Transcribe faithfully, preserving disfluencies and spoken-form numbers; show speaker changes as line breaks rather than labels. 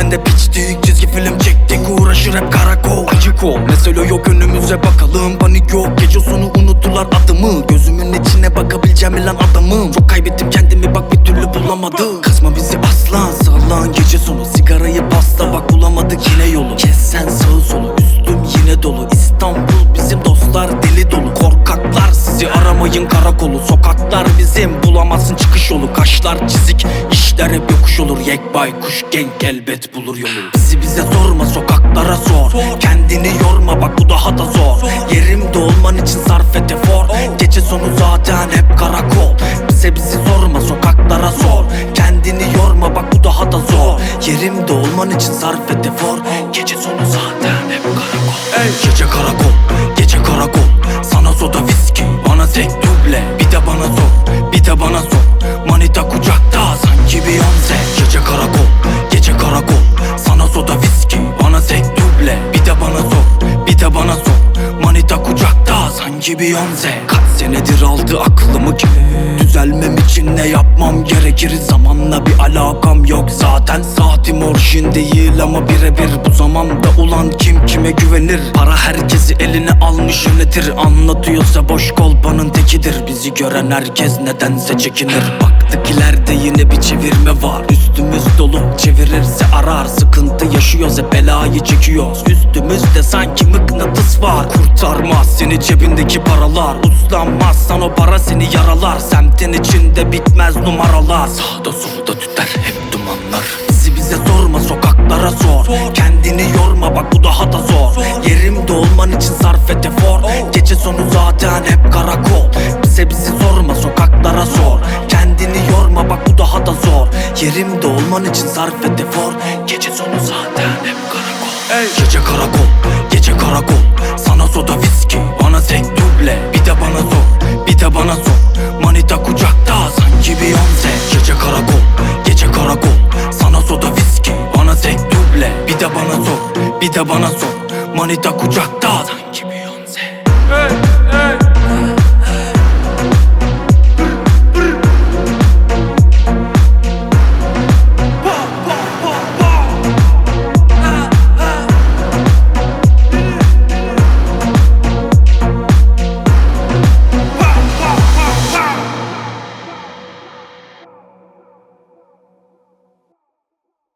Sende piçtik, çizgi film çektik, uğraşır hep karakol. Acık ol, mesele yok, önümüze bakalım. Panik yok, gece sonu unuttular adımı. Gözümün içine bakabileceğim ilan adamım. Çok kaybettim kendimi, bak bir türlü bulamadım. Kızma bizi aslan, sağlan gece sonu. Sigarayı pasta, bak bulamadık yine yolu. Kes sen sağı solu, üstüm yine dolu. İstanbul bizim dostlar, deli dolu. Korkaklar sizi aramayın karakolu. Sokaklar bizim, bulamazsın çıkış yolu. Kaşlar çizik, işler hep yokuş olur. Yek baykuş genk elbet bulur yolu. Bizi bize sorma, sokaklara sor. Kendini yorma, bak bu daha da zor. Yerimde olman için sarf et efor. Gece sonu zaten hep karakol. Bize bizi sorma, sokaklara sor. Kendini yorma, bak bu daha da zor. Yerimde olman için sarf et efor. Gece sonu zaten hep karakol. Ey. Gece karakol, gece karakol. Sana soda viski, bana tek duble. Bir de bana sor, bir de bana sor. Manita kucakta sanki Beyoncé. Gece karakol, gece karakol. Sana soda viski, bana tek duble. Bir de bana sor, bir de bana sor. Manita kucakta sanki Beyoncé. Kaç senedir aldı aklımı ki düzelmem için ne yapmam gerekir? Zamanla bir alakam yok zaten. Saatim orijin değil ama birebir bu zamanda. Ulan kim kime güvenir? Para herkesi eline almış yönetir. Anlatıyorsa boş kolpanın tekidir. Bizi gören herkes nedense çekinir. Baktık ileride yine bir çevirme var. Üstümüz dolu, çevirirse arar. Sıkıntı yaşıyoruz, hep belayı çekiyoruz. Üstümüzde sanki mıknatıs var. Kurtarmaz seni cebindeki paralar. Uslanmazsan o para seni yaralar. Semtin içinde bitmez numaralar. Sağda solda tüter hep dumanlar. Bizi bize sorma, sokaklara sor. Kendini yorma, bak bu daha da zor. Yerimde olman için sarf et efor. Gece sonu zaten hep karakol. Bize bizi sorma, sokaklara sor. Kendini yorma, bak bu daha da zor. Yerimde olman için sarf et efor. Gece sonu zaten hep karakol. Ey. Gece karakol, gece karakol. Sana soda viski, bana tek duble. Bir de bana sor, bir de bana sor. Manita kucakta sanki Beyoncé. Gece karakol, gece karakol. Sana soda viski, bana tek duble. Bir de bana sor, bir de bana sor. Manita kucakta sanki